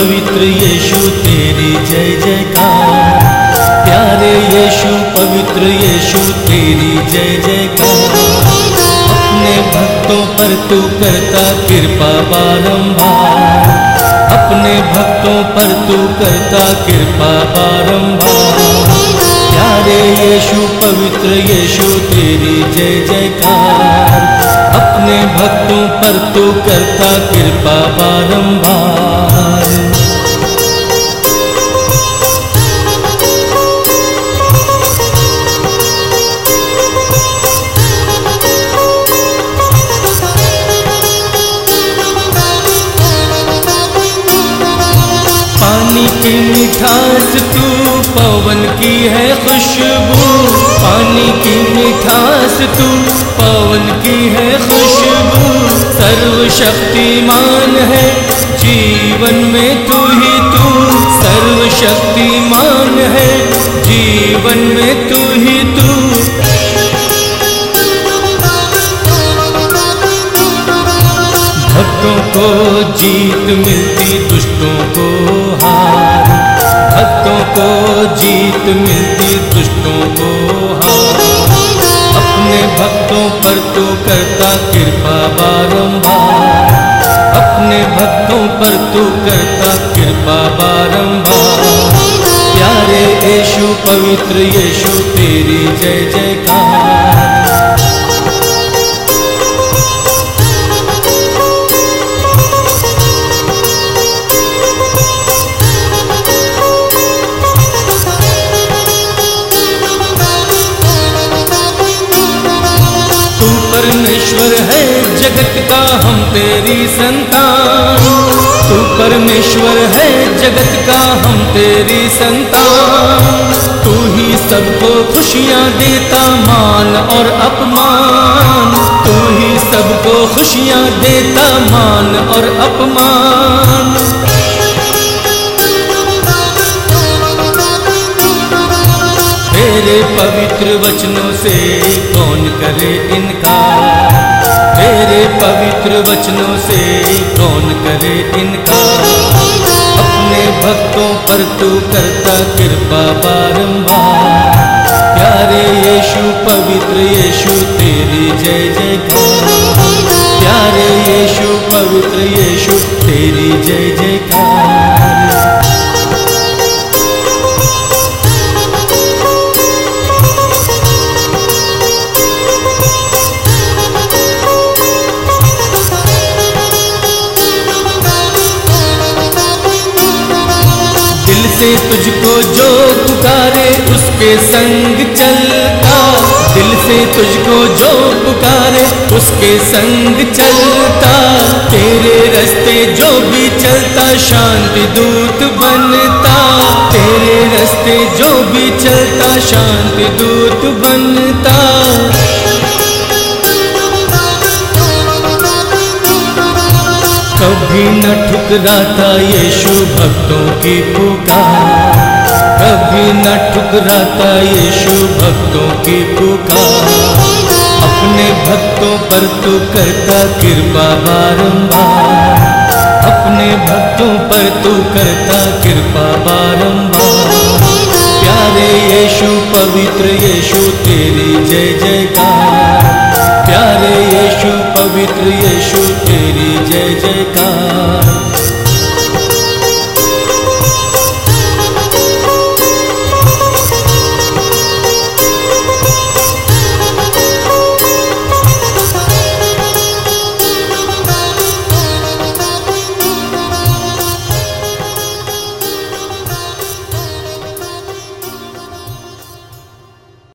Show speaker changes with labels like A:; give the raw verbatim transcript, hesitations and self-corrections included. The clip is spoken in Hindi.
A: पवित्र यीशु तेरी जय जयकार। प्यारे यीशु पवित्र यीशु तेरी जय जयकार। अपने भक्तों पर तू करता कृपा बारंबार, अपने भक्तों पर तू करता कृपा बारंबार। प्यारे यीशु पवित्र यीशु तेरी जय जयकार। अपने भक्तों पर तू करता कृपा बारंबार। पानी की मिठास तू पवन की है खुशबू, पानी की मिठास तू पवन की है खुशबू। सर्वशक्तिमान है जीवन में तू ही तू, सर्वशक्तिमान है जीवन में तू ही तू। भक्तों को जीत मिलती दुष्टों को हार, भक्तों को जीत मिलती दुष्टों को हार। अपने भक्तों पर तू करता कृपा बारंबार, अपने भक्तों पर तू करता कृपा बारंबार। प्यारे यीशु पवित्र यीशु तेरी जय जयकार। परमेश्वर है जगत का हम तेरी संतान, तू परमेश्वर है जगत का हम तेरी संतान। तू ही सबको खुशियाँ देता मान और अपमान, तू ही सबको खुशियाँ देता मान और अपमान। तेरे पवित्र वचनों से कौन करे इनकार, तेरे पवित्र वचनों से कौन करे इनकार। अपने भक्तों पर तू करता कृपा बारंबार। प्यारे यीशु पवित्र यीशु तेरी जय जयकार। प्यारे यीशु पवित्र यीशु तेरी जय जयकार। दिल से तुझको जो पुकारे उसके संग चलता, दिल से तुझको जो पुकारे उसके संग चलता। तेरे रास्ते जो भी चलता शांति दूत बनता, तेरे रास्ते जो भी चलता शांति दूत बनता। कभी न ठुकराता यीशु भक्तों की पुकार, कभी न ठुकराता यीशु भक्तों की पुकार। अपने भक्तों पर तू करता कृपा बारंबार, अपने भक्तों पर तू करता कृपा बारंबार। प्यारे यीशु पवित्र यीशु तेरी जय जयकार। प्यारे यीशु पवित्र यीशु